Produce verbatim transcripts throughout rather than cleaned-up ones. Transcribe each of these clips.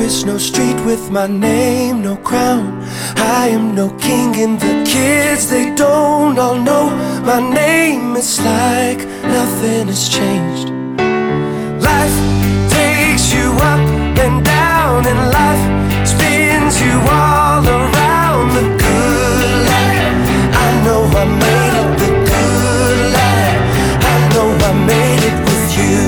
is no street with my name, no crown. I am no king, and the kids, they don't all know my name. It's like nothing has changed. Life takes you up and down, and life spins you all around. The good life, I know I made it. The good life, I know I made it with you.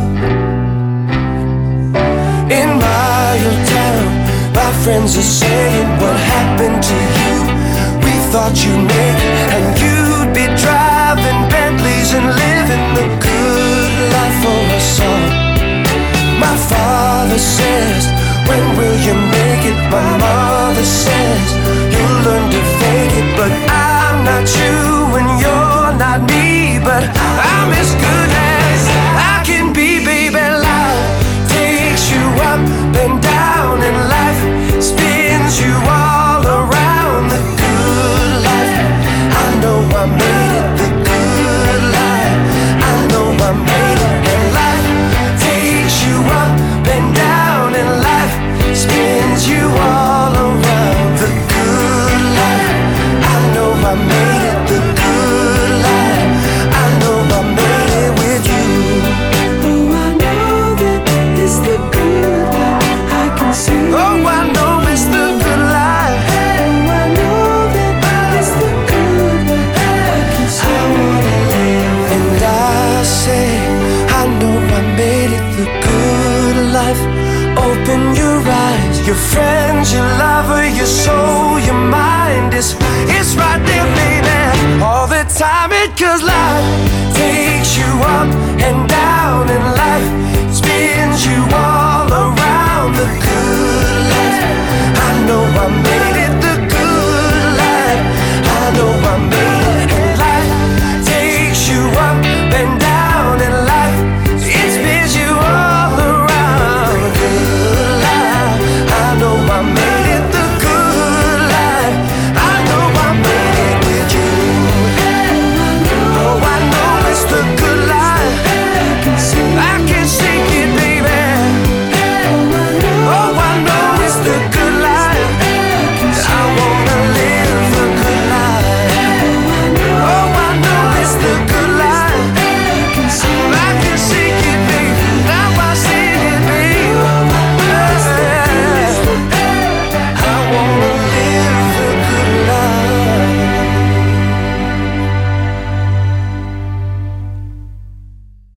In my old town, my friends are saying, what happened to you? We thought you'd make it, and you'd be driving Bentleys and living the good life for us all. My father says, when will you make it? My mother says, you'll learn to fake it. But I'm not you and you're not me, but I'm as good as I can be, baby. Life takes you up and down, and life spins you all around. The good life, I know I made it. The good life, I know I made it. And life takes you up and down, and life spins you all around. The good life, I know I made it. The good life, I know I made it with you. Oh, I know that it's the good life I can see. Oh, I know it's the good life. Oh, I know that it's the good life I can see. I wanna live, and I say, I know I made it. The good life. Open your eyes, your friends, your lover, your soul, your mind. It's, it's right there, baby, all the time. It 'cause life takes you up and down, and life spins you all